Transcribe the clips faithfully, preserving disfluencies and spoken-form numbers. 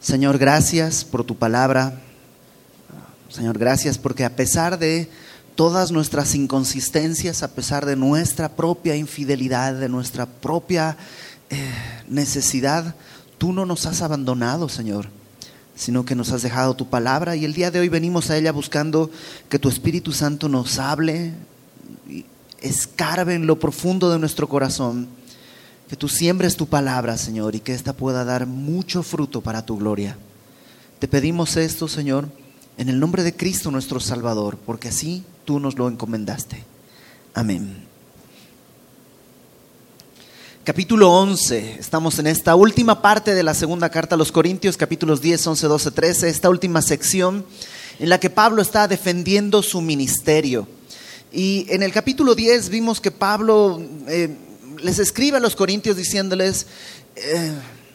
Señor, gracias por tu palabra. Señor, gracias porque a pesar de todas nuestras inconsistencias, a pesar de nuestra propia infidelidad, de nuestra propia eh, necesidad, tú no nos has abandonado, Señor, sino que nos has dejado tu palabra, y el día de hoy venimos a ella buscando que tu Espíritu Santo nos hable, y escarbe en lo profundo de nuestro corazón, que tú siembres tu palabra, Señor, y que ésta pueda dar mucho fruto para tu gloria. Te pedimos esto, Señor, en el nombre de Cristo nuestro Salvador, porque así tú nos lo encomendaste. Amén. Capítulo once, estamos en esta última parte de la segunda carta a los Corintios, capítulos diez, once, doce, trece, esta última sección en la que Pablo está defendiendo su ministerio. Y en el capítulo diez vimos que Pablo eh, les escribe a los Corintios diciéndoles, eh,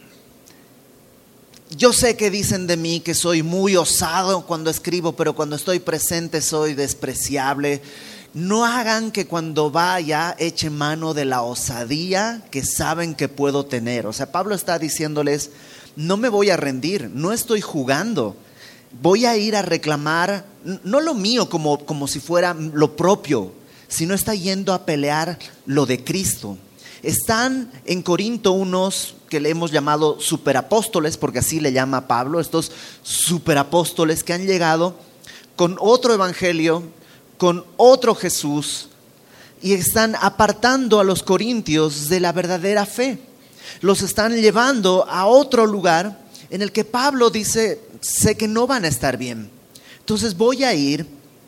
yo sé que dicen de mí que soy muy osado cuando escribo, pero cuando estoy presente soy despreciable. No hagan que cuando vaya eche mano de la osadía que saben que puedo tener. O sea, Pablo está diciéndoles, no me voy a rendir, no estoy jugando. Voy a ir a reclamar, no lo mío como, como si fuera lo propio, sino está yendo a pelear lo de Cristo. Están en Corinto unos que le hemos llamado superapóstoles, porque así le llama Pablo, estos superapóstoles que han llegado con otro evangelio, con otro Jesús, y están apartando a los corintios de la verdadera fe. Los están llevando a otro lugar en el que Pablo dice, sé que no van a estar bien. Entonces voy a ir,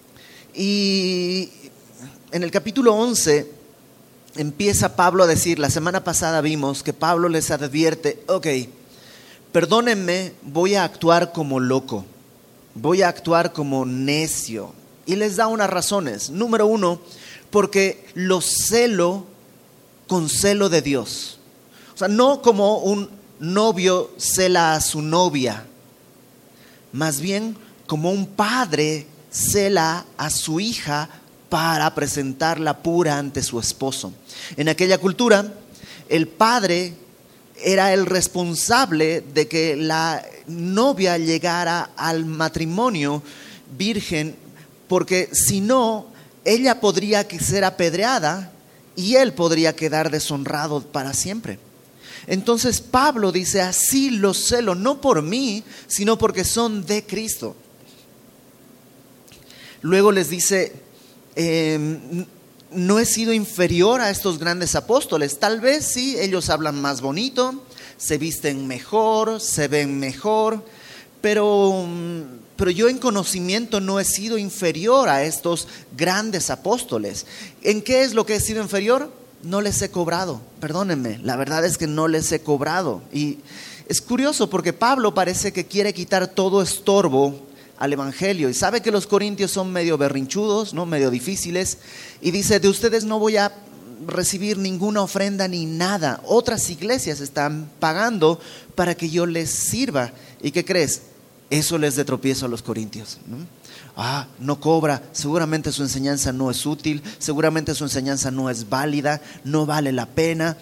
y en el capítulo once empieza Pablo a decir, la semana pasada vimos que Pablo les advierte, ok, perdónenme, voy a actuar como loco, voy a actuar como necio. Y les da unas razones. Número uno, porque los celo con celo de Dios. O sea, no como un novio cela a su novia, más bien como un padre cela a su hija para presentarla pura ante su esposo. En aquella cultura, el padre era el responsable de que la novia llegara al matrimonio virgen, porque si no, ella podría ser apedreada y él podría quedar deshonrado para siempre. Entonces Pablo dice, así los celo, no por mí, sino porque son de Cristo. Luego les dice, eh, no he sido inferior a estos grandes apóstoles. Tal vez sí, ellos hablan más bonito, se visten mejor, se ven mejor, pero... pero yo en conocimiento no he sido inferior a estos grandes apóstoles. ¿En qué es lo que he sido inferior? No les he cobrado, perdónenme, la verdad es que no les he cobrado. Y es curioso porque Pablo parece que quiere quitar todo estorbo al evangelio, y sabe que los corintios son medio berrinchudos, ¿no? Medio difíciles, y dice, de ustedes no voy a recibir ninguna ofrenda ni nada. Otras iglesias están pagando para que yo les sirva. ¿Y qué crees? Eso les de tropiezo a los corintios, ¿no? Ah, no cobra, seguramente su enseñanza no es útil, seguramente su enseñanza no es válida, no vale la pena.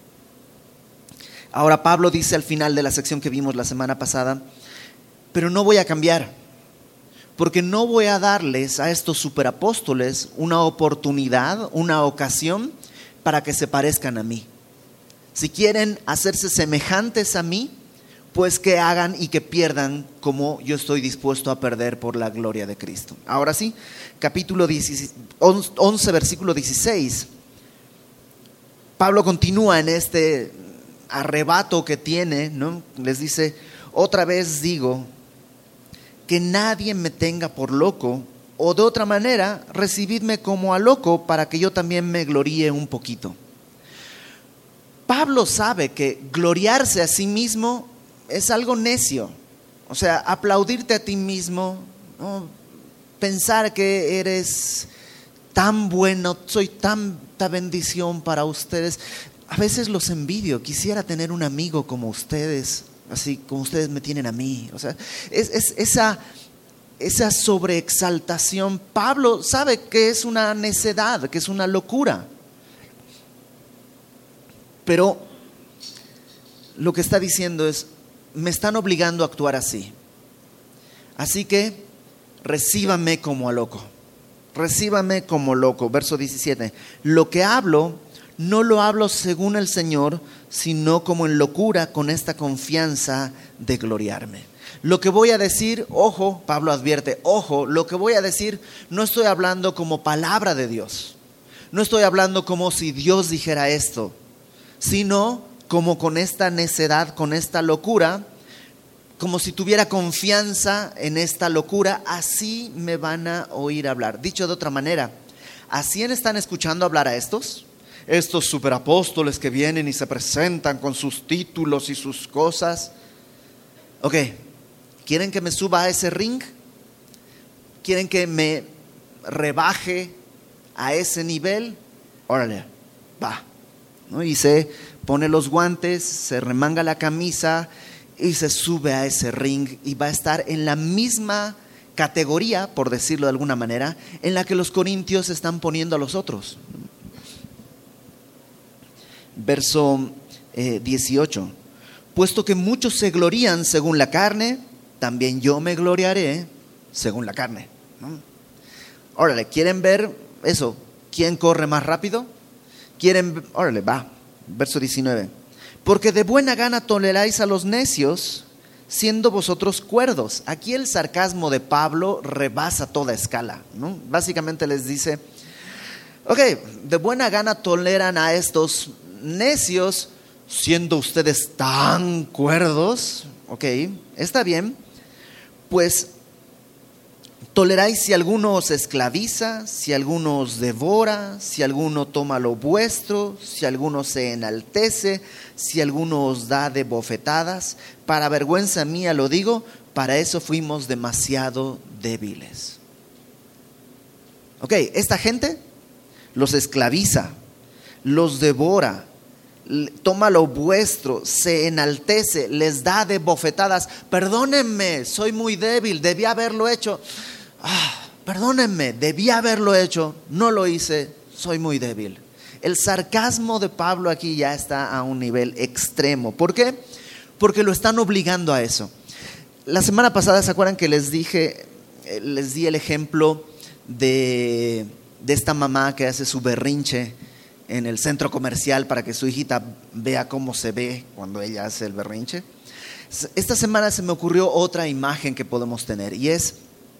Ahora Pablo dice al final de la sección que vimos la semana pasada, pero no voy a cambiar, porque no voy a darles a estos superapóstoles una oportunidad, una ocasión para que se parezcan a mí. Si quieren hacerse semejantes a mí, pues que hagan y que pierdan como yo estoy dispuesto a perder por la gloria de Cristo. Ahora sí, capítulo once, versículo dieciséis. Pablo continúa en este arrebato que tiene, ¿no? Les dice, otra vez digo, que nadie me tenga por loco, o de otra manera, recibidme como a loco para que yo también me gloríe un poquito. Pablo sabe que gloriarse a sí mismo es algo necio. O sea, aplaudirte a ti mismo, ¿no? Pensar que eres tan bueno, soy tanta bendición para ustedes. A veces los envidio, quisiera tener un amigo como ustedes, así como ustedes me tienen a mí. O sea, es, es esa, esa sobreexaltación. Pablo sabe que es una necedad, que es una locura. Pero lo que está diciendo es, me están obligando a actuar así. Así que recíbame como a loco. Recíbame como loco. Verso diecisiete. Lo que hablo, no lo hablo según el Señor, sino como en locura, con esta confianza de gloriarme. Lo que voy a decir, ojo, Pablo advierte, ojo, lo que voy a decir no estoy hablando como palabra de Dios. No estoy hablando como si Dios dijera esto, sino como con esta necedad, con esta locura, como si tuviera confianza en esta locura, así me van a oír hablar. Dicho de otra manera, ¿así están escuchando hablar a estos? Estos superapóstoles que vienen y se presentan con sus títulos y sus cosas. Ok, ¿quieren que me suba a ese ring? ¿Quieren que me rebaje a ese nivel? Órale, va, ¿no? Y se pone los guantes, se remanga la camisa y se sube a ese ring y va a estar en la misma categoría, por decirlo de alguna manera, en la que los corintios están poniendo a los otros. Verso eh, dieciocho. Puesto que muchos se glorían según la carne, también yo me gloriaré según la carne, ¿no? Órale, ¿quieren ver eso? ¿Quién corre más rápido? ¿Quieren? Órale, va. Verso diecinueve. Porque de buena gana toleráis a los necios, siendo vosotros cuerdos. Aquí el sarcasmo de Pablo rebasa toda escala, ¿no? Básicamente les dice, ok, de buena gana toleran a estos necios, siendo ustedes tan cuerdos. Ok, está bien. Pues toleráis si alguno os esclaviza, si alguno os devora, si alguno toma lo vuestro, si alguno se enaltece, si alguno os da de bofetadas. Para vergüenza mía lo digo, para eso fuimos demasiado débiles. Ok, esta gente los esclaviza, los devora, toma lo vuestro, se enaltece, les da de bofetadas. Perdónenme, soy muy débil, debí haberlo hecho. Ah, perdónenme, debí haberlo hecho, no lo hice, soy muy débil. El sarcasmo de Pablo aquí ya está a un nivel extremo. ¿Por qué? Porque lo están obligando a eso. La semana pasada, ¿se acuerdan que les dije, les di el ejemplo de, de esta mamá que hace su berrinche en el centro comercial para que su hijita vea cómo se ve cuando ella hace el berrinche? Esta semana se me ocurrió otra imagen que podemos tener, y es,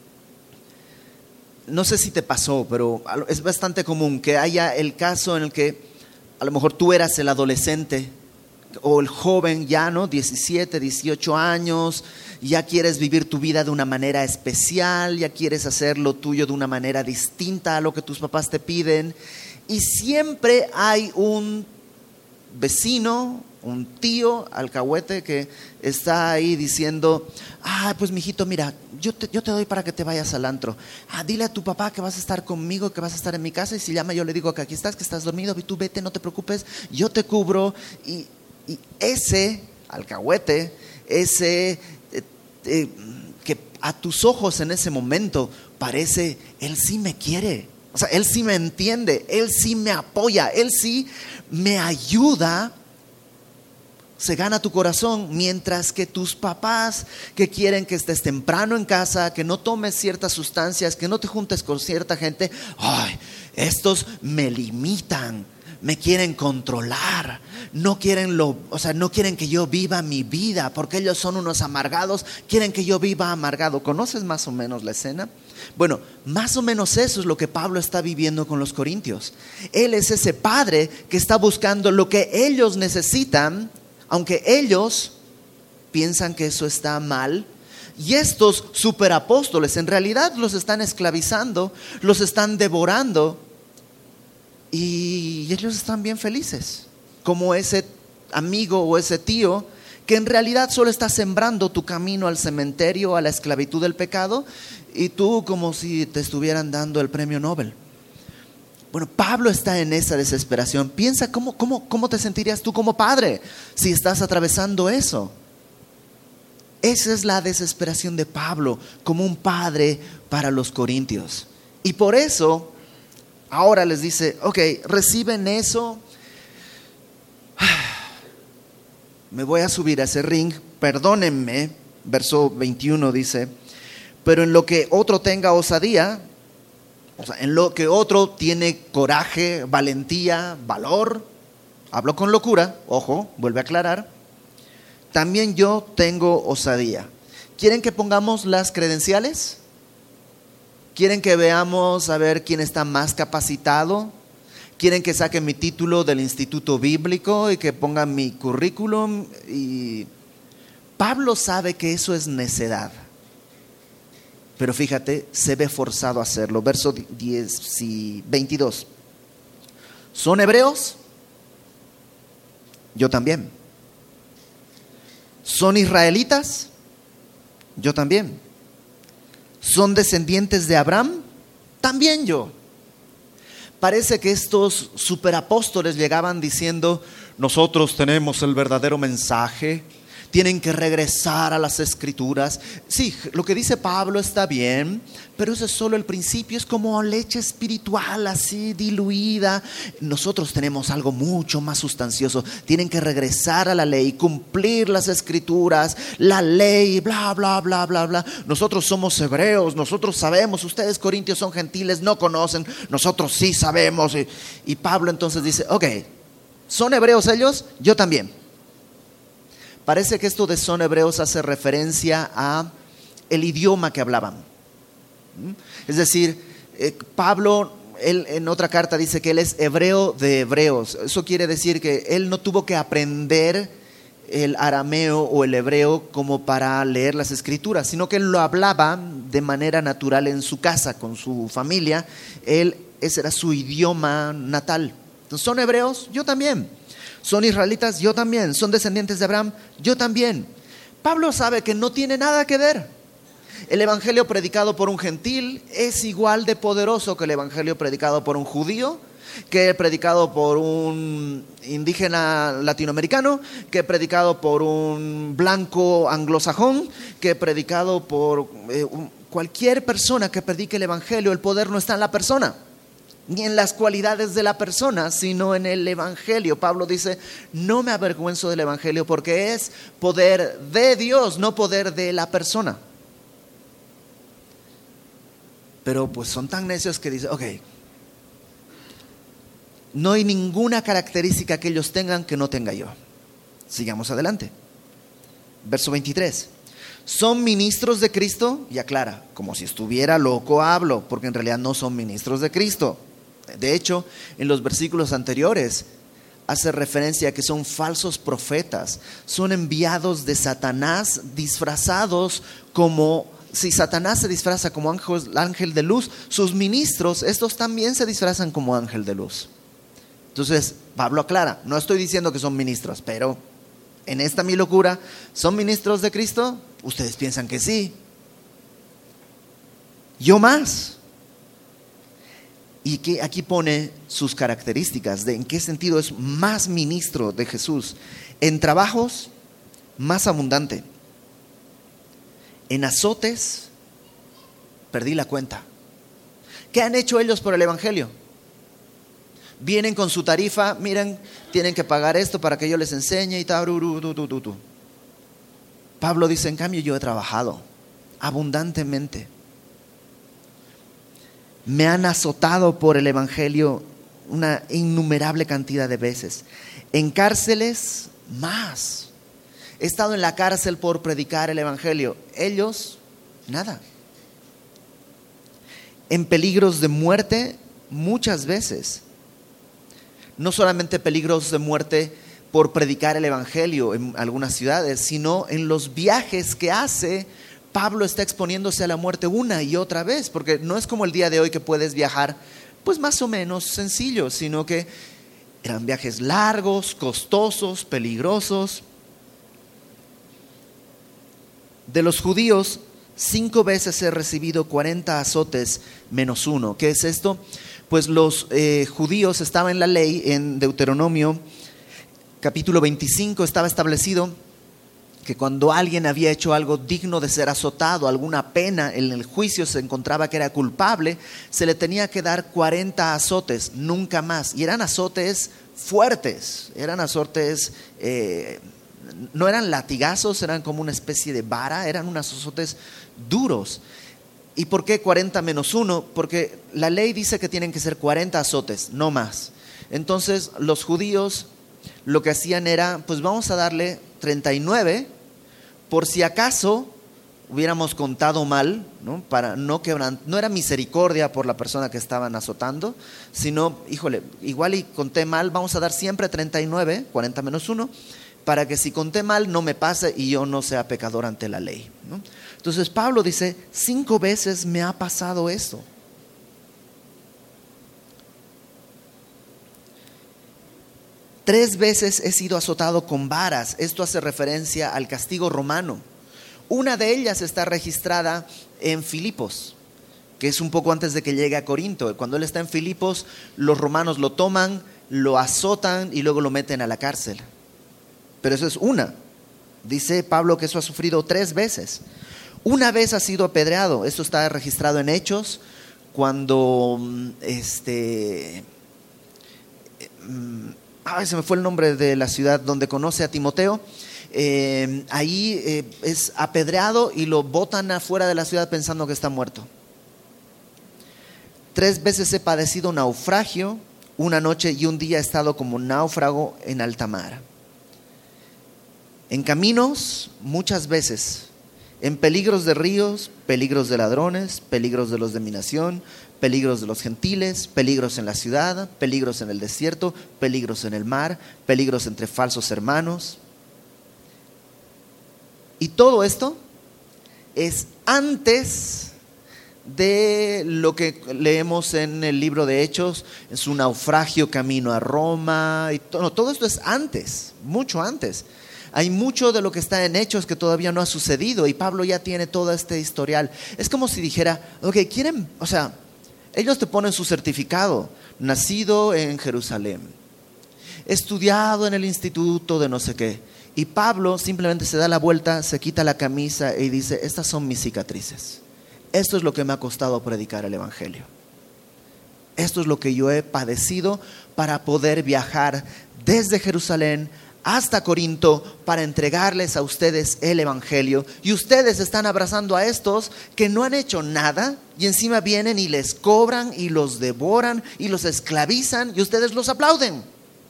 no sé si te pasó, pero es bastante común que haya el caso en el que a lo mejor tú eras el adolescente o el joven ya, ¿no? diecisiete, dieciocho años, ya quieres vivir tu vida de una manera especial, ya quieres hacer lo tuyo de una manera distinta a lo que tus papás te piden. Y siempre hay un vecino, un tío alcahuete que está ahí diciendo, ah, pues mijito, mira, yo te, yo te doy para que te vayas al antro. Ah, dile a tu papá que vas a estar conmigo, que vas a estar en mi casa, y si llama yo le digo que aquí estás, que estás dormido, y tú vete, no te preocupes, yo te cubro. Y, y ese alcahuete, ese eh, eh, que a tus ojos en ese momento parece, él sí me quiere. O sea, él sí me entiende, él sí me apoya, él sí me ayuda. Se gana tu corazón, mientras que tus papás que quieren que estés temprano en casa, que no tomes ciertas sustancias, que no te juntes con cierta gente, ay, estos me limitan, me quieren controlar, no quieren lo, o sea, no quieren que yo viva mi vida, porque ellos son unos amargados, quieren que yo viva amargado. ¿Conoces más o menos la escena? Bueno, más o menos eso es lo que Pablo está viviendo con los corintios. Él es ese padre que está buscando lo que ellos necesitan, aunque ellos piensan que eso está mal. Y estos superapóstoles en realidad los están esclavizando, los están devorando, y ellos están bien felices, como ese amigo o ese tío que en realidad solo está sembrando tu camino al cementerio, a la esclavitud del pecado, y tú como si te estuvieran dando el premio Nobel. Bueno, Pablo está en esa desesperación. Piensa cómo, cómo, cómo te sentirías tú como padre si estás atravesando eso. Esa es la desesperación de Pablo como un padre para los corintios. Y por eso ahora les dice, ok, reciben eso, me voy a subir a ese ring, perdónenme, verso veintiuno dice, pero en lo que otro tenga osadía, o sea, en lo que otro tiene coraje, valentía, valor, hablo con locura, ojo, vuelve a aclarar, también yo tengo osadía. ¿Quieren que pongamos las credenciales? ¿Quieren que veamos a ver quién está más capacitado? ¿Quieren que saque mi título del Instituto Bíblico y que ponga mi currículum? Y Pablo sabe que eso es necedad. Pero fíjate, se ve forzado a hacerlo. Verso diez y veintidós. ¿Son hebreos? Yo también. ¿Son israelitas? Yo también. ¿Son descendientes de Abraham? También yo. Parece que estos superapóstoles llegaban diciendo, nosotros tenemos el verdadero mensaje, tienen que regresar a las escrituras. Sí, lo que dice Pablo está bien, pero eso es solo el principio, es como leche espiritual así diluida. Nosotros tenemos algo mucho más sustancioso, tienen que regresar a la ley, cumplir las escrituras, la ley, bla, bla, bla, bla, bla. Nosotros somos hebreos, nosotros sabemos, ustedes corintios son gentiles, no conocen, nosotros sí sabemos. Y, y Pablo entonces dice, ok, ¿son hebreos ellos? Yo también. Parece que esto de son hebreos hace referencia a el idioma que hablaban. Es decir, eh, Pablo, él en otra carta dice que él es hebreo de hebreos. Eso quiere decir que él no tuvo que aprender el arameo o el hebreo como para leer las escrituras, sino que él lo hablaba de manera natural en su casa, con su familia. Él, ese era su idioma natal. Entonces, ¿son hebreos? Yo también. ¿Son israelitas? Yo también. ¿Son descendientes de Abraham? Yo también. Pablo sabe que no tiene nada que ver. El evangelio predicado por un gentil es igual de poderoso que el evangelio predicado por un judío, que el predicado por un indígena latinoamericano, que predicado por un blanco anglosajón, que predicado por eh, cualquier persona que predique el evangelio. El poder no está en la persona, ni en las cualidades de la persona, sino en el evangelio. Pablo dice, no me avergüenzo del evangelio porque es poder de Dios, no poder de la persona. Pero pues son tan necios que dicen, ok, no hay ninguna característica que ellos tengan que no tenga yo. Sigamos adelante. Verso veintitrés. ¿Son ministros de Cristo? Y aclara, como si estuviera loco hablo, porque en realidad no son ministros de Cristo. De hecho, en los versículos anteriores hace referencia a que son falsos profetas, son enviados de Satanás disfrazados como, si Satanás se disfraza como ángel, ángel de luz, sus ministros, estos también se disfrazan como ángel de luz. Entonces, Pablo aclara, no estoy diciendo que son ministros, pero en esta mi locura, ¿son ministros de Cristo? Ustedes piensan que sí. Yo más. Y que aquí pone sus características de en qué sentido es más ministro de Jesús. En trabajos, más abundante. En azotes, perdí la cuenta. ¿Qué han hecho ellos por el evangelio? Vienen con su tarifa, miren, tienen que pagar esto para que yo les enseñe y tal. Pablo dice, en cambio yo he trabajado abundantemente. Me han azotado por el evangelio una innumerable cantidad de veces. En cárceles, más. He estado en la cárcel por predicar el evangelio. Ellos, nada. En peligros de muerte, muchas veces. No solamente peligros de muerte por predicar el evangelio en algunas ciudades, sino en los viajes que hace. Pablo está exponiéndose a la muerte una y otra vez, porque no es como el día de hoy que puedes viajar pues más o menos sencillo, sino que eran viajes largos, costosos, peligrosos. De los judíos, cinco veces he recibido cuarenta azotes menos uno. ¿Qué es esto? Pues los eh, judíos, estaba en la ley, en Deuteronomio capítulo veinticinco estaba establecido que cuando alguien había hecho algo digno de ser azotado, alguna pena, en el juicio se encontraba que era culpable, se le tenía que dar cuarenta azotes, nunca más. Y eran azotes fuertes, eran azotes eh, no eran latigazos, eran como una especie de vara, eran unos azotes duros. ¿Y por qué cuarenta menos uno? Porque la ley dice que tienen que ser cuarenta azotes, no más. Entonces los judíos lo que hacían era, pues vamos a darle treinta y nueve, por si acaso hubiéramos contado mal, ¿no? Para no quebrantar, no era misericordia por la persona que estaban azotando, sino, híjole, igual y conté mal, vamos a dar siempre treinta y nueve, cuarenta menos uno, para que si conté mal no me pase y yo no sea pecador ante la ley, ¿no? Entonces Pablo dice, cinco veces me ha pasado esto. Tres veces he sido azotado con varas. Esto hace referencia al castigo romano. Una de ellas está registrada en Filipos, que es un poco antes de que llegue a Corinto. Cuando él está en Filipos, los romanos lo toman, lo azotan y luego lo meten a la cárcel. Pero eso es una. Dice Pablo que eso ha sufrido tres veces. Una vez ha sido apedreado. Esto está registrado en Hechos, cuando este... Ay, se me fue el nombre de la ciudad donde conoce a Timoteo. Eh, ahí eh, es apedreado y lo botan afuera de la ciudad pensando que está muerto. Tres veces he padecido naufragio, una noche y un día he estado como náufrago en alta mar. En caminos, muchas veces, en peligros de ríos, peligros de ladrones, peligros de los de mi nación, peligros de los gentiles, peligros en la ciudad, peligros en el desierto, peligros en el mar, peligros entre falsos hermanos. Y todo esto es antes de lo que leemos en el libro de Hechos, en su naufragio camino a Roma. Y todo, no, todo esto es antes, mucho antes. Hay mucho de lo que está en Hechos que todavía no ha sucedido y Pablo ya tiene todo este historial. Es como si dijera, ok, quieren, o sea, ellos te ponen su certificado, nacido en Jerusalén, estudiado en el instituto de no sé qué. Y Pablo simplemente se da la vuelta, se quita la camisa y dice, estas son mis cicatrices. Esto es lo que me ha costado predicar el evangelio. Esto es lo que yo he padecido para poder viajar desde Jerusalén hasta Corinto para entregarles a ustedes el evangelio. Y ustedes están abrazando a estos que no han hecho nada y encima vienen y les cobran y los devoran y los esclavizan y ustedes los aplauden.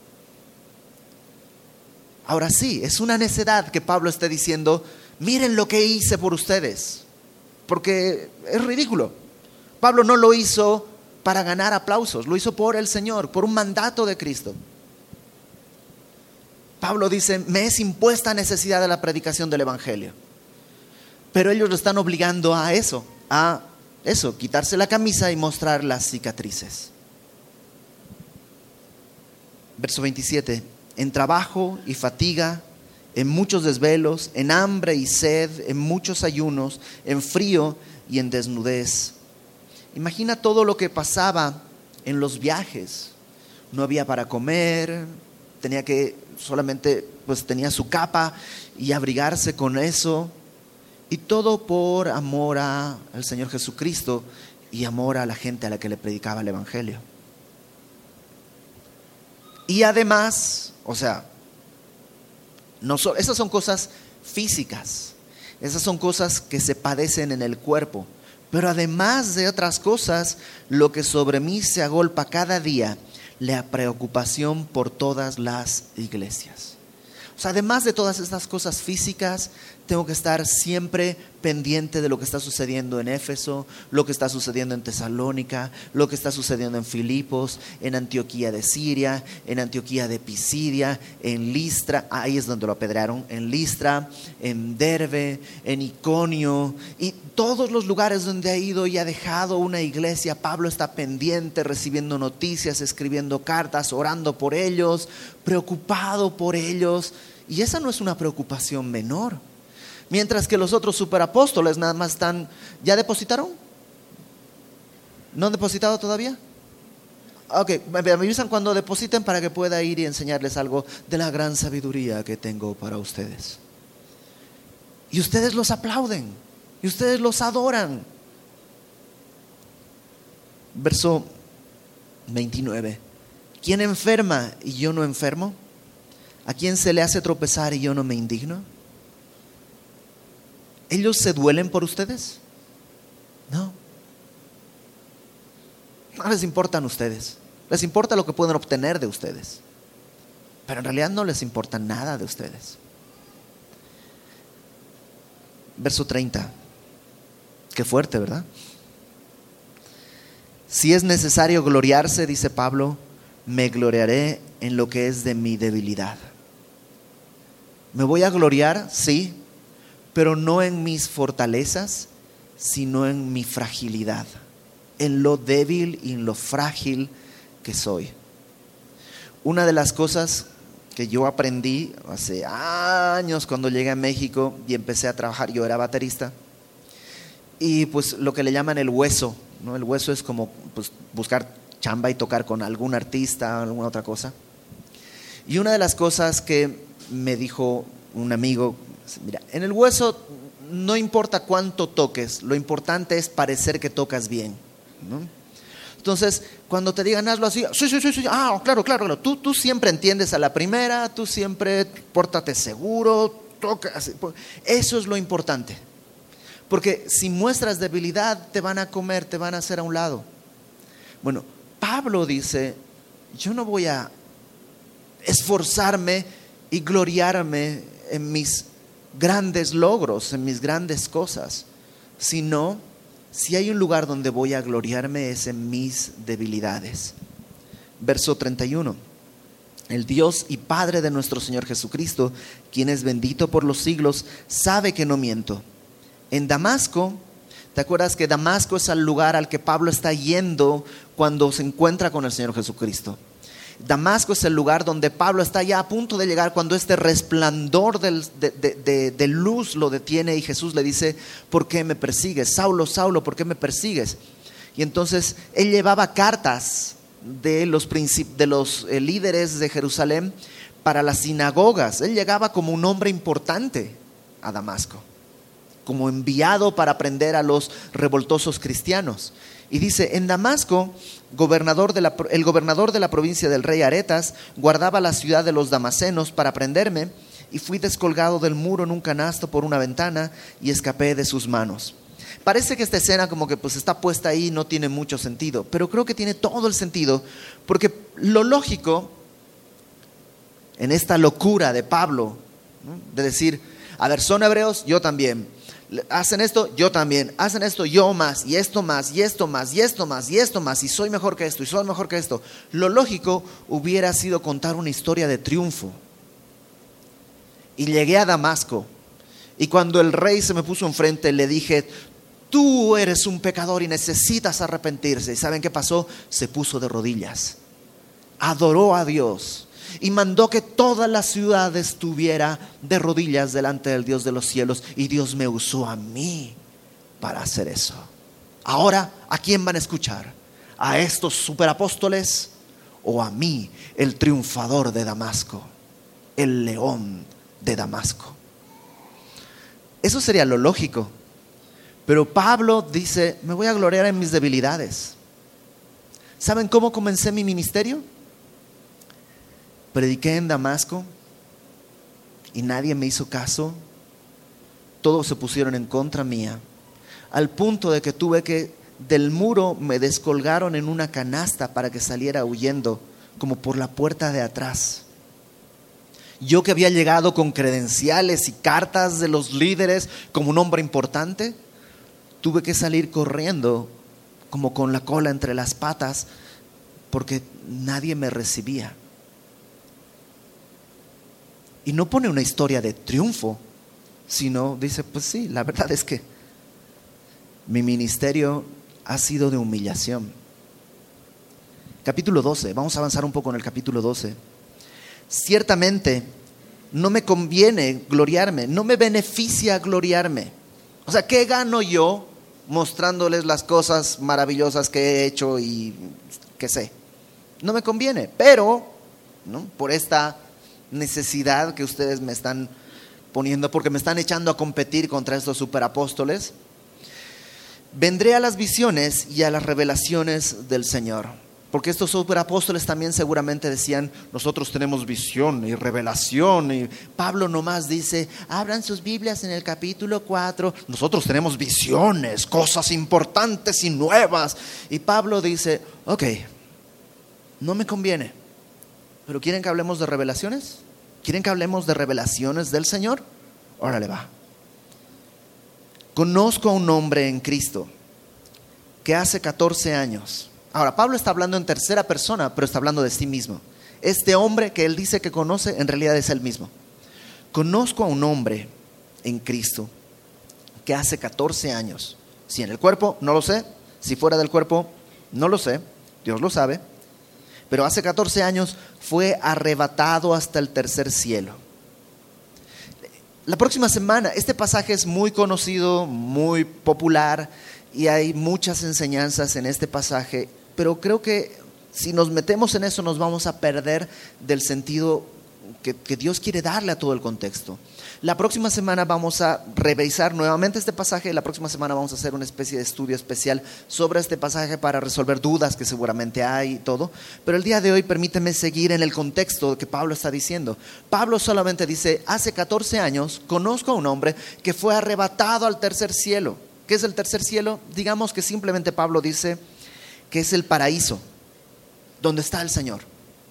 Ahora sí, es una necedad que Pablo esté diciendo, miren lo que hice por ustedes, porque es ridículo. Pablo no lo hizo para ganar aplausos, lo hizo por el Señor, por un mandato de Cristo. Pablo dice, me es impuesta necesidad de la predicación del evangelio. Pero ellos lo están obligando a eso, a eso, quitarse la camisa y mostrar las cicatrices. Verso veintisiete, en trabajo y fatiga, en muchos desvelos, en hambre y sed, en muchos ayunos, en frío y en desnudez. Imagina todo lo que pasaba en los viajes. No había para comer, tenía que solamente pues tenía su capa y abrigarse con eso, y todo por amor a, al Señor Jesucristo y amor a la gente a la que le predicaba el evangelio. Y además, o sea, no so, esas son cosas físicas, esas son cosas que se padecen en el cuerpo, pero además de otras cosas, lo que sobre mí se agolpa cada día, la preocupación por todas las iglesias. O sea, además de todas estas cosas físicas, tengo que estar siempre pendiente de lo que está sucediendo en Éfeso, lo que está sucediendo en Tesalónica, lo que está sucediendo en Filipos, en Antioquía de Siria, en Antioquía de Pisidia, en Listra, ahí es donde lo apedrearon, en Listra, en Derbe, en Iconio, y todos los lugares donde ha ido y ha dejado una iglesia. Pablo está pendiente, recibiendo noticias, escribiendo cartas, orando por ellos, preocupado por ellos. Y esa no es una preocupación menor. Mientras que los otros superapóstoles nada más están, ¿ya depositaron? ¿No han depositado todavía? Ok, me avisan cuando depositen para que pueda ir y enseñarles algo de la gran sabiduría que tengo para ustedes. Y ustedes los aplauden, y ustedes los adoran. Verso veintinueve. ¿Quién enferma y yo no enfermo? ¿A quién se le hace tropezar y yo no me indigno? ¿Ellos se duelen por ustedes? No. No les importan ustedes. Les importa lo que pueden obtener de ustedes. Pero en realidad no les importa nada de ustedes. Verso treinta. Qué fuerte, ¿verdad? Si es necesario gloriarse, dice Pablo, me gloriaré en lo que es de mi debilidad. Me voy a gloriar, sí, pero no en mis fortalezas, sino en mi fragilidad, en lo débil y en lo frágil que soy. Una de las cosas que yo aprendí hace años cuando llegué a México y empecé a trabajar, yo era baterista, y pues lo que le llaman el hueso, ¿no? El hueso es como pues, buscar chamba y tocar con algún artista o alguna otra cosa. Y una de las cosas que me dijo un amigo, mira, en el hueso no importa cuánto toques, lo importante es parecer que tocas bien, ¿no? Entonces, cuando te digan hazlo así, sí, sí, sí, sí, ah, claro, claro, claro. Tú, tú siempre entiendes a la primera, tú siempre pórtate seguro, toca así. Eso es lo importante. Porque si muestras debilidad, te van a comer, te van a hacer a un lado. Bueno, Pablo dice, yo no voy a esforzarme y gloriarme en mis grandes logros, en mis grandes cosas, sino si hay un lugar donde voy a gloriarme es en mis debilidades. Verso treinta y uno. El Dios y Padre de nuestro Señor Jesucristo, quien es bendito por los siglos, sabe que no miento. En Damasco, ¿te acuerdas que Damasco es el lugar al que Pablo está yendo cuando se encuentra con el Señor Jesucristo? Damasco es el lugar donde Pablo está ya a punto de llegar cuando este resplandor del, de, de, de, de luz lo detiene y Jesús le dice, ¿por qué me persigues? Saulo, Saulo, ¿por qué me persigues? Y entonces él llevaba cartas de los, princip- de los eh, líderes de Jerusalén para las sinagogas. Él llegaba como un hombre importante a Damasco, como enviado para prender a los revoltosos cristianos. Y dice, en Damasco, gobernador de la, el gobernador de la provincia del rey Aretas guardaba la ciudad de los damasenos para prenderme, y fui descolgado del muro en un canasto por una ventana y escapé de sus manos. Parece que esta escena como que pues está puesta ahí y no tiene mucho sentido, pero creo que tiene todo el sentido, porque lo lógico en esta locura de Pablo, ¿no? De decir, a ver, son hebreos, yo también. Hacen esto, yo también. Hacen esto, yo más. Y esto más, y esto más, y esto más, y esto más. Y soy mejor que esto, y soy mejor que esto. Lo lógico hubiera sido contar una historia de triunfo. Y llegué a Damasco. Y cuando el rey se me puso enfrente, le dije, tú eres un pecador y necesitas arrepentirse. ¿Y saben qué pasó? Se puso de rodillas. Adoró a Dios. Y mandó que toda la ciudad estuviera de rodillas delante del Dios de los cielos. Y Dios me usó a mí para hacer eso. Ahora, ¿a quién van a escuchar? ¿A estos superapóstoles o a mí, el triunfador de Damasco, el león de Damasco? Eso sería lo lógico. Pero Pablo dice, me voy a gloriar en mis debilidades. ¿Saben cómo comencé mi ministerio? Prediqué en Damasco y nadie me hizo caso. Todos se pusieron en contra mía, al punto de que tuve que, del muro me descolgaron en una canasta para que saliera huyendo, como por la puerta de atrás. Yo que había llegado con credenciales y cartas de los líderes como un hombre importante, tuve que salir corriendo como con la cola entre las patas porque nadie me recibía. Y no pone una historia de triunfo, sino dice, pues sí, la verdad es que mi ministerio ha sido de humillación. Capítulo doce, vamos a avanzar un poco en el capítulo doce. Ciertamente no me conviene gloriarme, no me beneficia gloriarme. O sea, ¿qué gano yo mostrándoles las cosas maravillosas que he hecho y qué sé? No me conviene, pero, ¿no? Por esta necesidad que ustedes me están poniendo, porque me están echando a competir contra estos superapóstoles, vendré a las visiones y a las revelaciones del Señor. Porque estos superapóstoles también seguramente decían, nosotros tenemos visión y revelación. Y Pablo nomás dice, abran sus Biblias en el capítulo cuatro. Nosotros tenemos visiones, cosas importantes y nuevas. Y Pablo dice, ok, no me conviene. ¿Pero quieren que hablemos de revelaciones? ¿Quieren que hablemos de revelaciones del Señor? Órale va. Conozco a un hombre en Cristo que hace catorce años. Ahora, Pablo está hablando en tercera persona, pero está hablando de sí mismo. Este hombre que él dice que conoce, en realidad es él mismo. Conozco a un hombre en Cristo que hace catorce años. Si en el cuerpo, no lo sé. Si fuera del cuerpo, no lo sé. Dios lo sabe. Pero hace catorce años fue arrebatado hasta el tercer cielo. La próxima semana, este pasaje es muy conocido, muy popular, y hay muchas enseñanzas en este pasaje, pero creo que si nos metemos en eso nos vamos a perder del sentido que, que Dios quiere darle a todo el contexto. La próxima semana vamos a revisar nuevamente este pasaje. La próxima semana vamos a hacer una especie de estudio especial sobre este pasaje para resolver dudas que seguramente hay y todo. Pero el día de hoy permíteme seguir en el contexto que Pablo está diciendo. Pablo solamente dice, hace catorce años conozco a un hombre que fue arrebatado al tercer cielo. ¿Qué es el tercer cielo? Digamos que simplemente Pablo dice que es el paraíso, donde está el Señor.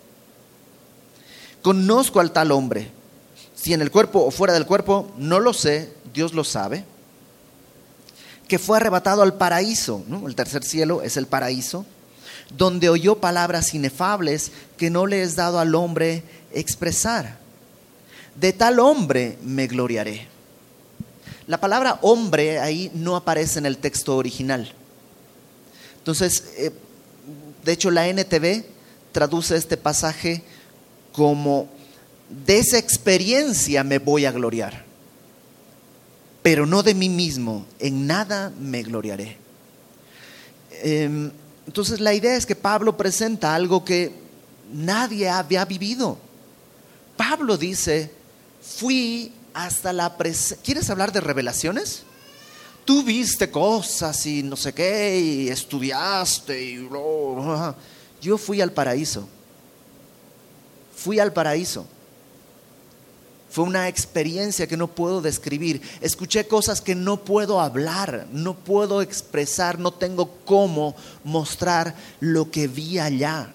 Conozco al tal hombre. Si en el cuerpo o fuera del cuerpo, no lo sé, Dios lo sabe. Que fue arrebatado al paraíso, ¿no? El tercer cielo es el paraíso, donde oyó palabras inefables que no le es dado al hombre expresar. De tal hombre me gloriaré. La palabra hombre ahí no aparece en el texto original. Entonces, eh, de hecho la N T V traduce este pasaje como, de esa experiencia me voy a gloriar, pero no de mí mismo, en nada me gloriaré. Eh, entonces la idea es que Pablo presenta algo que nadie había vivido. Pablo dice, fui hasta la presencia. ¿Quieres hablar de revelaciones? Tú viste cosas y no sé qué, y estudiaste y bro, bro. Yo fui al paraíso. Fui al paraíso. Fue una experiencia que no puedo describir. Escuché cosas que no puedo hablar, no puedo expresar, no tengo cómo mostrar lo que vi allá.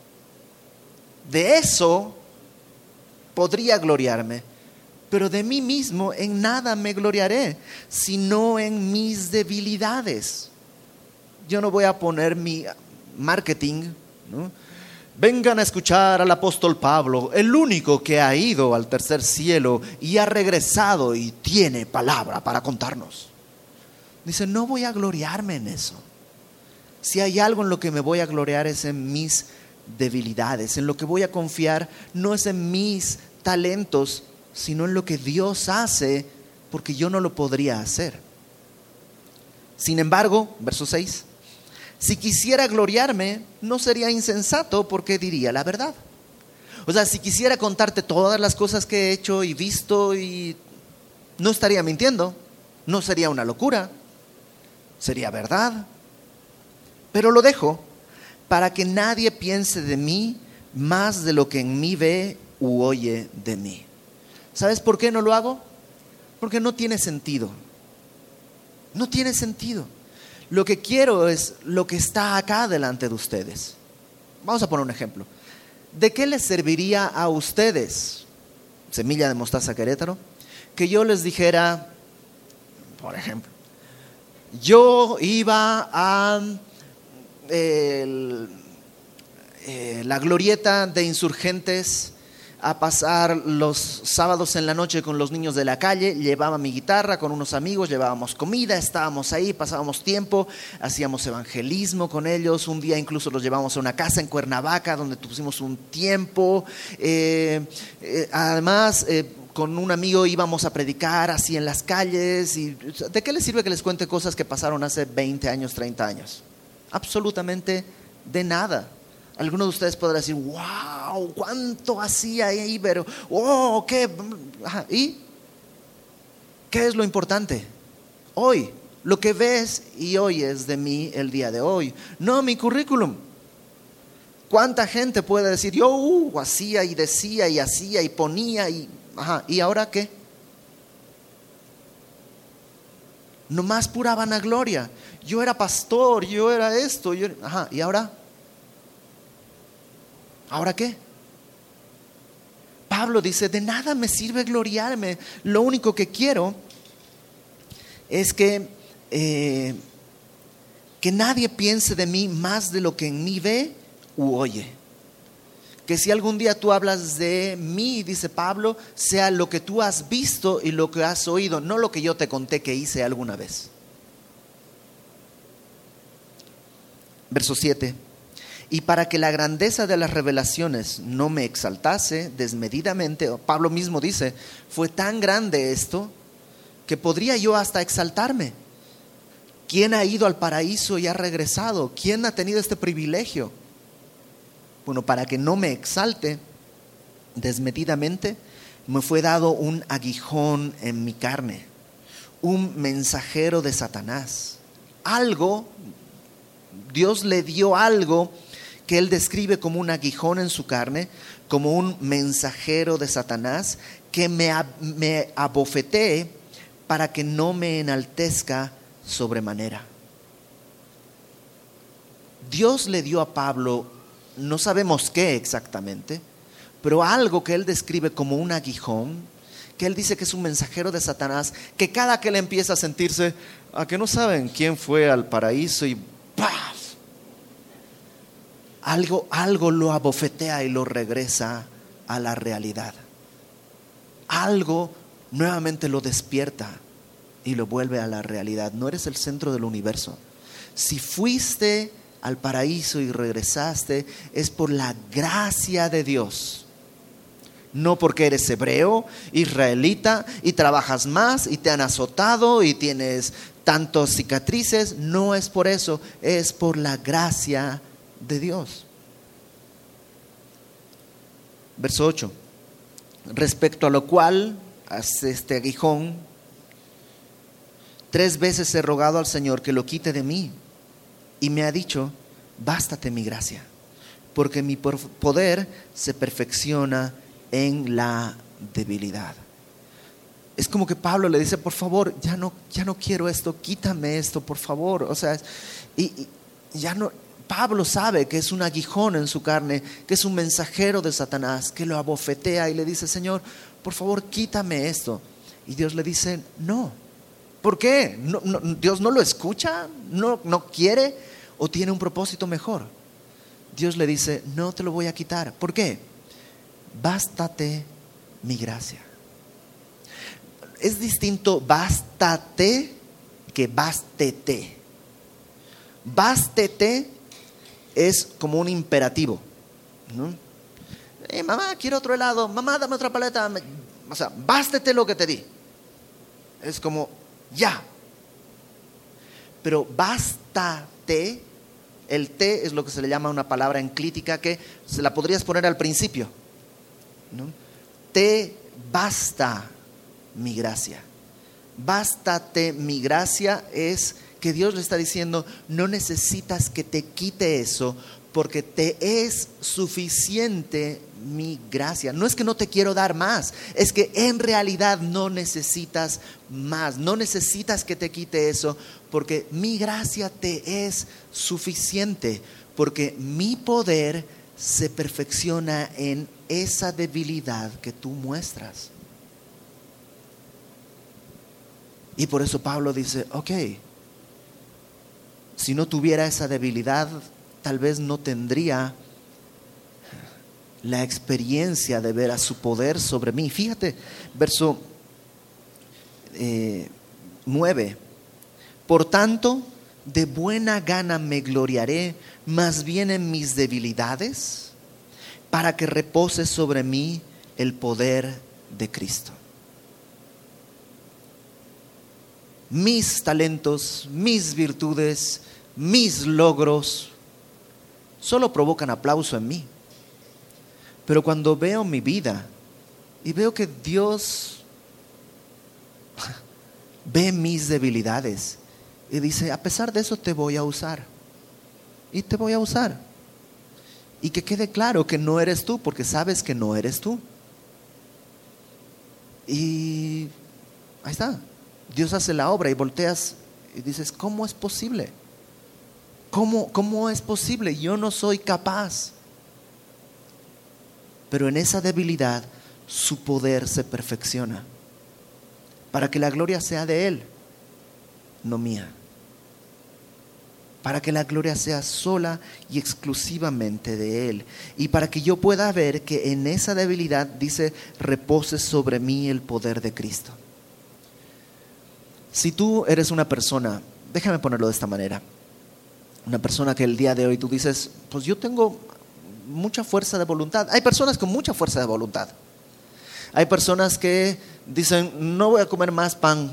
De eso podría gloriarme. Pero de mí mismo en nada me gloriaré, sino en mis debilidades. Yo no voy a poner mi marketing, ¿no? Vengan a escuchar al apóstol Pablo, el único que ha ido al tercer cielo y ha regresado y tiene palabra para contarnos. Dice, no voy a gloriarme en eso. Si hay algo en lo que me voy a gloriar es en mis debilidades. En lo que voy a confiar no es en mis talentos, sino en lo que Dios hace, porque yo no lo podría hacer. Sin embargo, verso seis, si quisiera gloriarme, no sería insensato, porque diría la verdad. O sea, si quisiera contarte todas las cosas que he hecho y visto, y no estaría mintiendo, no sería una locura, sería verdad. Pero lo dejo para que nadie piense de mí más de lo que en mí ve u oye de mí. ¿Sabes por qué no lo hago? Porque no tiene sentido. No tiene sentido. Lo que quiero es lo que está acá delante de ustedes. Vamos a poner un ejemplo. ¿De qué les serviría a ustedes, Semilla de Mostaza Querétaro, que yo les dijera, por ejemplo, yo iba a el, eh, la glorieta de Insurgentes a pasar los sábados en la noche con los niños de la calle, llevaba mi guitarra con unos amigos, llevábamos comida, estábamos ahí, pasábamos tiempo, hacíamos evangelismo con ellos, un día incluso los llevamos a una casa en Cuernavaca donde pusimos un tiempo, eh, eh, además eh, con un amigo íbamos a predicar así en las calles. Y, ¿de qué les sirve que les cuente cosas que pasaron hace veinte años, treinta años? Absolutamente de nada. Algunos de ustedes podrán decir, wow, ¿cuánto hacía ahí? Pero, oh, ¿qué? Ajá, ¿y qué es lo importante? Hoy, lo que ves y oyes de mí el día de hoy, no mi currículum. ¿Cuánta gente puede decir, yo uh, hacía y decía y hacía y ponía y, ajá, ¿y ahora qué? Nomás pura vanagloria. Yo era pastor, yo era esto, yo, ajá, ¿y ahora? ¿Ahora qué? Pablo dice, de nada me sirve gloriarme. Lo único que quiero es que, eh, que nadie piense de mí más de lo que en mí ve u oye. Que si algún día tú hablas de mí, dice Pablo, sea lo que tú has visto y lo que has oído, no lo que yo te conté que hice alguna vez. Verso siete. Y para que la grandeza de las revelaciones no me exaltase desmedidamente, Pablo mismo dice, fue tan grande esto que podría yo hasta exaltarme. ¿Quién ha ido al paraíso y ha regresado? ¿Quién ha tenido este privilegio? Bueno, para que no me exalte desmedidamente, me fue dado un aguijón en mi carne, un mensajero de Satanás. Algo, Dios le dio algo que él describe como un aguijón en su carne, como un mensajero de Satanás, que me, me abofetee para que no me enaltezca sobremanera. Dios le dio a Pablo, no sabemos qué exactamente, pero algo que él describe como un aguijón, que él dice que es un mensajero de Satanás, que cada que él empieza a sentirse, a que no saben quién fue al paraíso y ¡paf! Algo, algo lo abofetea y lo regresa a la realidad. Algo nuevamente lo despierta y lo vuelve a la realidad. No eres el centro del universo. Si fuiste al paraíso y regresaste, es por la gracia de Dios. No porque eres hebreo, israelita y trabajas más y te han azotado y tienes tantas cicatrices. No es por eso, es por la gracia de Dios. Verso ocho. Respecto a lo cual, hace este aguijón, tres veces he rogado al Señor que lo quite de mí. Y me ha dicho, bástate mi gracia, porque mi poder se perfecciona en la debilidad. Es como que Pablo le dice, por favor, ya no, ya no quiero esto, quítame esto, por favor. O sea, y, y ya no. Pablo sabe que es un aguijón en su carne, que es un mensajero de Satanás, que lo abofetea y le dice, Señor, por favor, quítame esto. Y Dios le dice, no. ¿Por qué? No, no, ¿Dios no lo escucha? ¿No, no quiere? ¿O tiene un propósito mejor? Dios le dice, no te lo voy a quitar. ¿Por qué? Bástate mi gracia. Es distinto bástate que bástete. Bástete es como un imperativo, ¿no? Eh, mamá, quiero otro helado. Mamá, dame otra paleta. O sea, bástete lo que te di. Es como, ya. Pero bástate, el te es lo que se le llama una palabra enclítica que se la podrías poner al principio, ¿no? Te basta mi gracia. Bástate mi gracia es que Dios le está diciendo, no necesitas que te quite eso, porque te es suficiente mi gracia. No es que no te quiero dar más, es que en realidad no necesitas más, no necesitas que te quite eso, porque mi gracia te es suficiente, porque mi poder se perfecciona en esa debilidad que tú muestras. Y por eso Pablo dice, ok, si no tuviera esa debilidad, tal vez no tendría la experiencia de ver a su poder sobre mí. Fíjate, verso eh, nueve. Por tanto, de buena gana me gloriaré más bien en mis debilidades, para que repose sobre mí el poder de Cristo. Mis talentos, mis virtudes, mis logros solo provocan aplauso en mí. Pero cuando veo mi vida y veo que Dios ve mis debilidades y dice, a pesar de eso te voy a usar. Y te voy a usar. y que quede claro que no eres tú, porque sabes que no eres tú. Y ahí está, Dios hace la obra y volteas y dices, ¿cómo es posible? ¿Cómo, cómo es posible? Yo no soy capaz. Pero en esa debilidad su poder se perfecciona para que la gloria sea de Él, no mía. Para que la gloria sea sola y exclusivamente de Él. Y para que yo pueda ver que en esa debilidad, dice, repose sobre mí el poder de Cristo. Si tú eres una persona, déjame ponerlo de esta manera, una persona que el día de hoy tú dices, pues yo tengo mucha fuerza de voluntad. Hay personas con mucha fuerza de voluntad. Hay personas que dicen, no voy a comer más pan.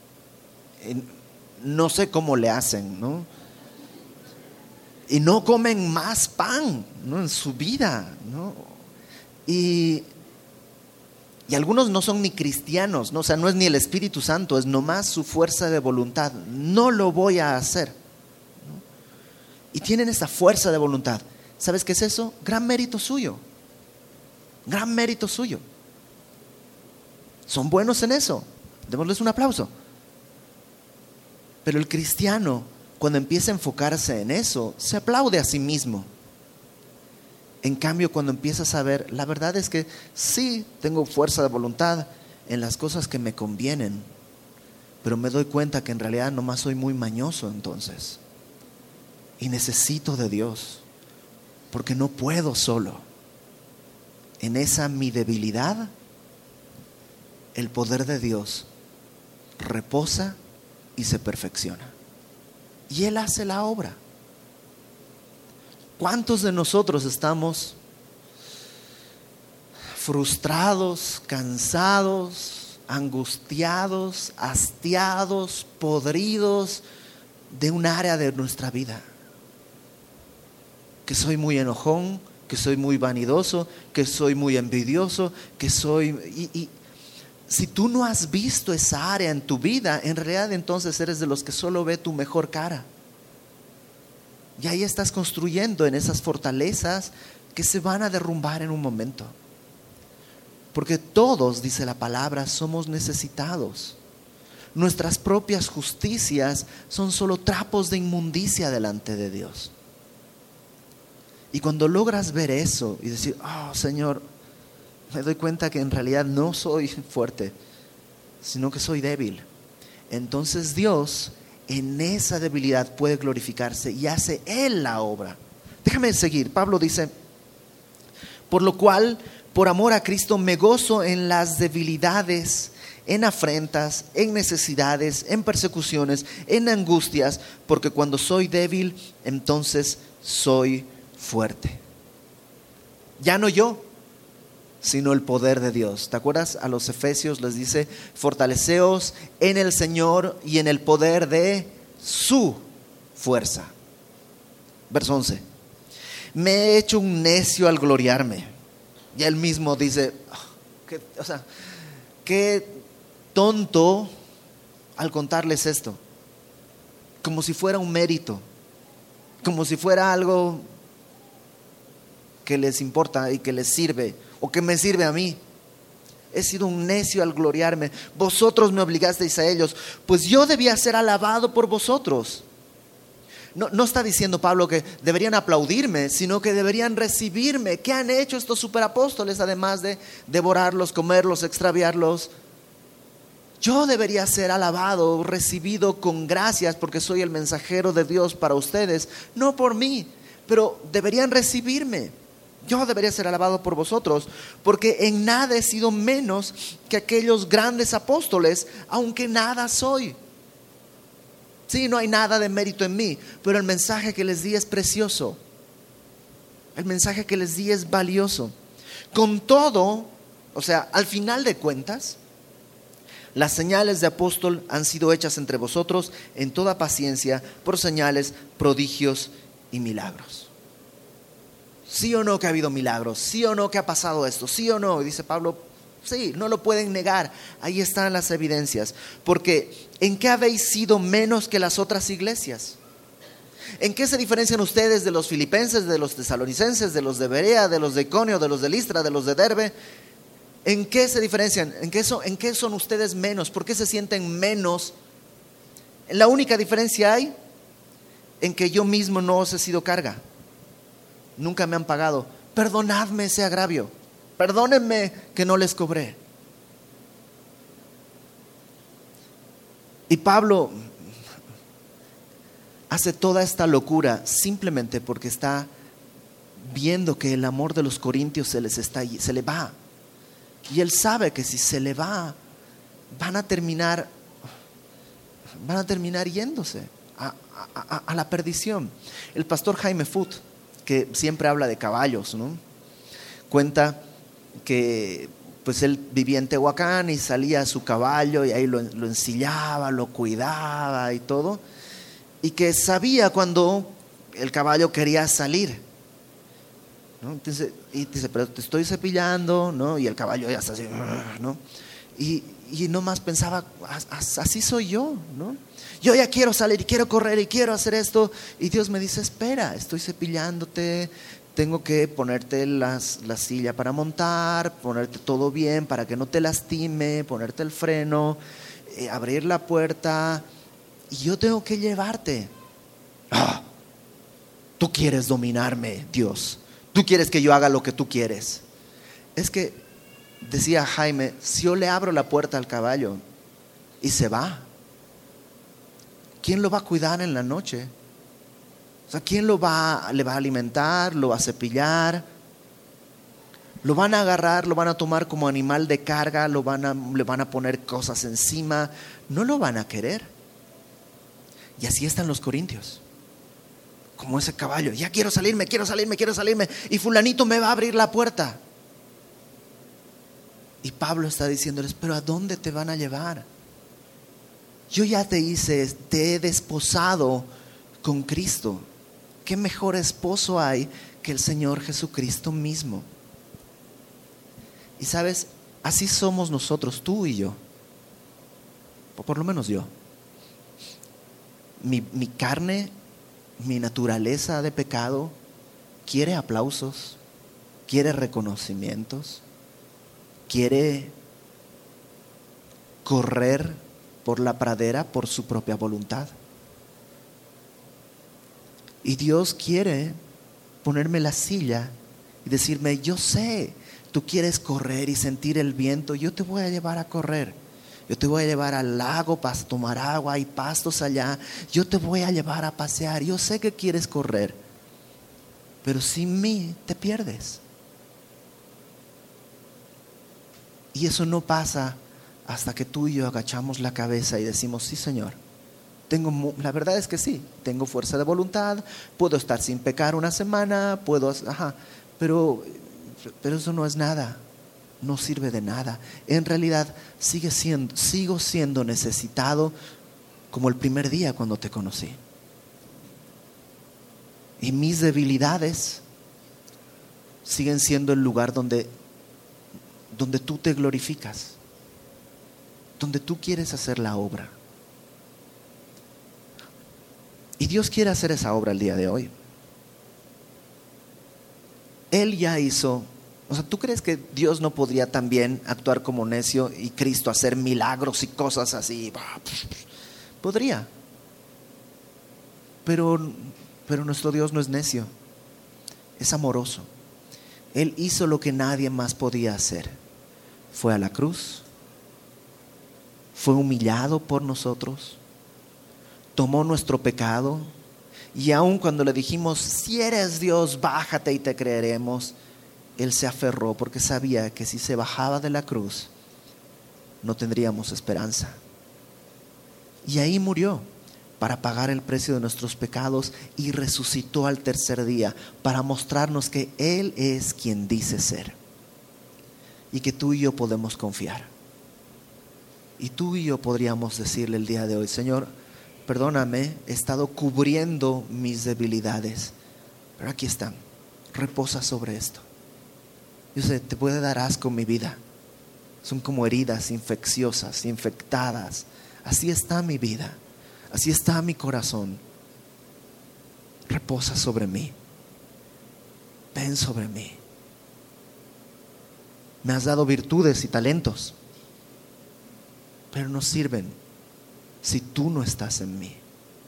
No sé cómo le hacen, ¿no? Y no comen más pan, ¿no? En su vida, ¿no? Y, y algunos no son ni cristianos, ¿no? O sea, no es ni el Espíritu Santo, es nomás su fuerza de voluntad. No lo voy a hacer, ¿no? Y tienen esta fuerza de voluntad. ¿Sabes qué es eso? Gran mérito suyo. Gran mérito suyo. Son buenos en eso. Démosles un aplauso. Pero el cristiano, cuando empieza a enfocarse en eso, se aplaude a sí mismo. En cambio, cuando empiezas a ver, la verdad es que sí tengo fuerza de voluntad en las cosas que me convienen, pero me doy cuenta que en realidad nomás soy muy mañoso entonces. Y necesito de Dios. Porque no puedo solo. En esa mi debilidad, el poder de Dios reposa y se perfecciona. Y Él hace la obra. ¿Cuántos de nosotros estamos frustrados, cansados, angustiados, hastiados, podridos de un área de nuestra vida? Que soy muy enojón, que soy muy vanidoso, que soy muy envidioso, que soy... Y, y si tú no has visto esa área en tu vida, en realidad entonces eres de los que solo ve tu mejor cara. Y ahí estás construyendo en esas fortalezas que se van a derrumbar en un momento. Porque todos, dice la palabra, somos necesitados. Nuestras propias justicias son solo trapos de inmundicia delante de Dios. Y cuando logras ver eso y decir, oh Señor, me doy cuenta que en realidad no soy fuerte, sino que soy débil. Entonces Dios en esa debilidad puede glorificarse y hace Él la obra. Déjame seguir. Pablo dice, por lo cual, por amor a Cristo, me gozo en las debilidades, en afrentas, en necesidades, en persecuciones, en angustias, porque cuando soy débil, entonces soy fuerte. Ya no yo, sino el poder de Dios. ¿Te acuerdas? A los Efesios les dice, fortaleceos en el Señor y en el poder de su fuerza. Verso once. Me he hecho un necio al gloriarme. Y él mismo dice, oh, qué, o sea, qué tonto al contarles esto. Como si fuera un mérito. Como si fuera algo que les importa y que les sirve, o que me sirve a mí. He sido un necio al gloriarme. Vosotros me obligasteis a ellos, pues yo debía ser alabado por vosotros. No, no está diciendo Pablo que deberían aplaudirme, sino que deberían recibirme. ¿Qué han hecho estos superapóstoles además de devorarlos, comerlos, extraviarlos? Yo debería ser alabado, recibido con gracias, porque soy el mensajero de Dios para ustedes, no por mí, pero deberían recibirme. Yo debería ser alabado por vosotros, porque en nada he sido menos que aquellos grandes apóstoles, aunque nada soy. Sí, no hay nada de mérito en mí, pero el mensaje que les di es precioso. El mensaje que les di es valioso. Con todo, o sea, al final de cuentas, las señales de apóstol han sido hechas entre vosotros en toda paciencia por señales, prodigios y milagros. ¿Sí o no que ha habido milagros? ¿Sí o no que ha pasado esto? ¿Sí o no? Y dice Pablo, sí, no lo pueden negar. Ahí están las evidencias. Porque ¿en qué habéis sido menos que las otras iglesias? ¿En qué se diferencian ustedes de los filipenses, de los tesalonicenses, de los de Berea, de los de Iconio, de los de Listra, de los de Derbe? ¿En qué se diferencian? ¿En qué son, en qué son ustedes menos? ¿Por qué se sienten menos? La única diferencia hay en que yo mismo no os he sido carga. Nunca me han pagado. Perdonadme ese agravio. Perdónenme que no les cobré. Y Pablo hace toda esta locura simplemente porque está viendo que el amor de los corintios se les está, se le va. Y él sabe que si se le va, van a terminar, van a terminar yéndose a, a, a la perdición. El pastor Jaime Foot, que siempre habla de caballos, ¿no?, cuenta que pues él vivía en Tehuacán y salía a su caballo y ahí lo, lo ensillaba, lo cuidaba y todo, y que sabía cuando el caballo quería salir, ¿no? Entonces, y dice, pero te estoy cepillando, ¿no? Y el caballo ya está así, ¿no? Y, y nomás pensaba, así soy yo, ¿no? Yo ya quiero salir y quiero correr y quiero hacer esto, y Dios me dice, espera, estoy cepillándote, tengo que ponerte las, la silla para montar, ponerte todo bien para que no te lastime, ponerte el freno, eh, abrir la puerta, y yo tengo que llevarte. Ah, tú quieres dominarme, Dios. Tú quieres que yo haga lo que tú quieres. Es que, decía Jaime, si yo le abro la puerta al caballo y se va, ¿quién lo va a cuidar en la noche? O sea, ¿quién lo va, le va a alimentar, lo va a cepillar? Lo van a agarrar, lo van a tomar como animal de carga, lo van a, le van a poner cosas encima. No lo van a querer. Y así están los corintios, como ese caballo. Ya quiero salirme, quiero salirme, quiero salirme. Y fulanito me va a abrir la puerta. Y Pablo está diciéndoles, pero ¿a dónde te van a llevar? Yo ya te hice, te he desposado con Cristo. ¿Qué mejor esposo hay que el Señor Jesucristo mismo? Y sabes, así somos nosotros, tú y yo. O por lo menos yo. Mi, mi carne, mi naturaleza de pecado quiere aplausos, quiere reconocimientos, quiere correr por la pradera por su propia voluntad. Y Dios quiere ponerme la silla y decirme, yo sé, tú quieres correr y sentir el viento, yo te voy a llevar a correr. Yo te voy a llevar al lago para tomar agua, hay pastos allá. Yo te voy a llevar a pasear. Yo sé que quieres correr, pero sin mí te pierdes. Y eso no pasa hasta que tú y yo agachamos la cabeza y decimos, sí, Señor. Tengo, la verdad es que sí, tengo fuerza de voluntad, puedo estar sin pecar una semana, puedo, ajá, pero, pero eso no es nada. No sirve de nada. En realidad sigue siendo, sigo siendo necesitado como el primer día cuando te conocí. Y mis debilidades siguen siendo el lugar donde, donde tú te glorificas, donde tú quieres hacer la obra. Y Dios quiere hacer esa obra el día de hoy. Él ya hizo. O sea, ¿tú crees que Dios no podría también actuar como necio y Cristo hacer milagros y cosas así? Podría. Pero, pero nuestro Dios no es necio, es amoroso. Él hizo lo que nadie más podía hacer. Fue a la cruz, fue humillado por nosotros, tomó nuestro pecado, y aun cuando le dijimos, si eres Dios, bájate y te creeremos, Él se aferró porque sabía que si se bajaba de la cruz no tendríamos esperanza. Y ahí murió para pagar el precio de nuestros pecados y resucitó al tercer día para mostrarnos que Él es quien dice ser y que tú y yo podemos confiar. Y tú y yo podríamos decirle el día de hoy, Señor, perdóname, he estado cubriendo mis debilidades, pero aquí están, reposa sobre esto. Yo sé, te puede dar asco mi vida. Son como heridas infecciosas, infectadas. Así está mi vida. Así está mi corazón. reposa sobre mí. Ven sobre mí. Me has dado virtudes y talentos, pero no sirven si tú no estás en mí.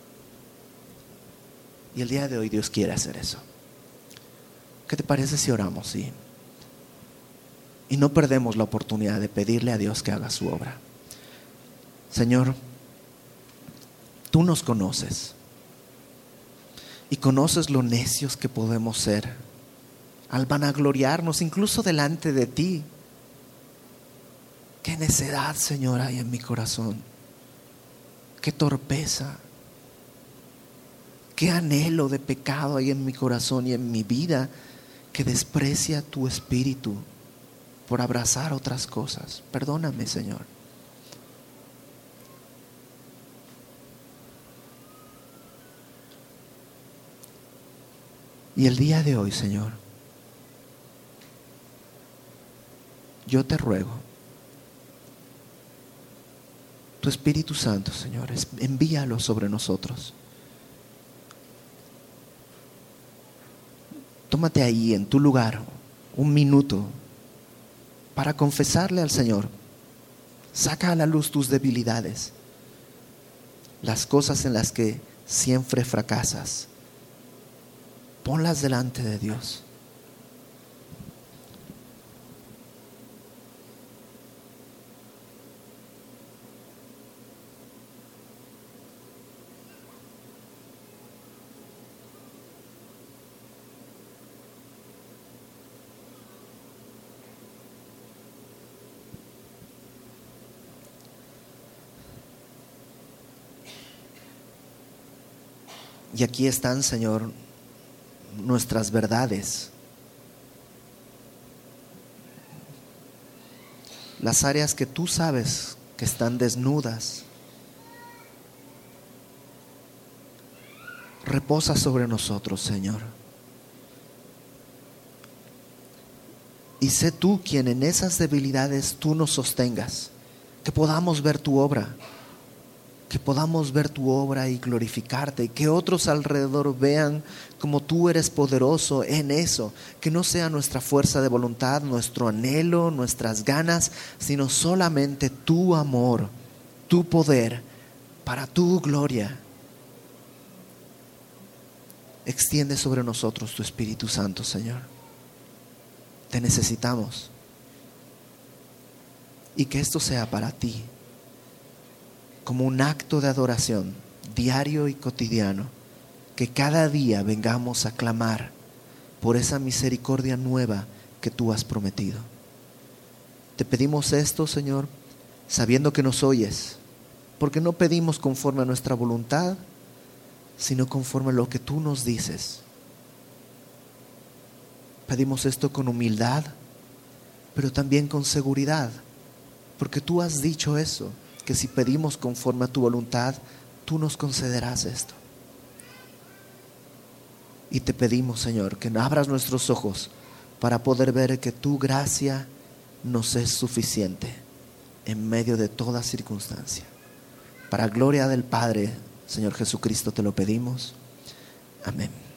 Y el día de hoy Dios quiere hacer eso. ¿Qué te parece si oramos y, y no perdemos la oportunidad de pedirle a Dios que haga su obra? Señor, tú nos conoces y conoces lo necios que podemos ser al vanagloriarnos incluso delante de ti. Qué necedad, Señor, hay en mi corazón. Qué torpeza. Qué anhelo de pecado hay en mi corazón y en mi vida, que desprecia tu espíritu por abrazar otras cosas. Perdóname, Señor. Y el día de hoy, Señor, yo te ruego, tu Espíritu Santo, Señor, envíalo sobre nosotros. Tómate ahí en tu lugar un minuto para confesarle al Señor. Saca a la luz tus debilidades, las cosas en las que siempre fracasas. Ponlas delante de Dios. Y aquí están, Señor, nuestras verdades, las áreas que tú sabes que están desnudas. Reposa sobre nosotros, Señor, y sé tú quien en esas debilidades tú nos sostengas, que podamos ver tu obra, que podamos ver tu obra y glorificarte, y que otros alrededor vean como tú eres poderoso en eso, que no sea nuestra fuerza de voluntad, nuestro anhelo, nuestras ganas, sino solamente tu amor, tu poder, para tu gloria. Extiende sobre nosotros tu Espíritu Santo, Señor. Te necesitamos. Y que esto sea para ti como un acto de adoración diario y cotidiano, que cada día vengamos a clamar por esa misericordia nueva que tú has prometido. Te pedimos esto, Señor, sabiendo que nos oyes, porque no pedimos conforme a nuestra voluntad, sino conforme a lo que tú nos dices. Pedimos esto con humildad, pero también con seguridad, porque tú has dicho eso, que si pedimos conforme a tu voluntad, tú nos concederás esto. Y te pedimos, Señor, que abras nuestros ojos para poder ver que tu gracia nos es suficiente en medio de toda circunstancia. Para gloria del Padre, Señor Jesucristo, te lo pedimos. Amén.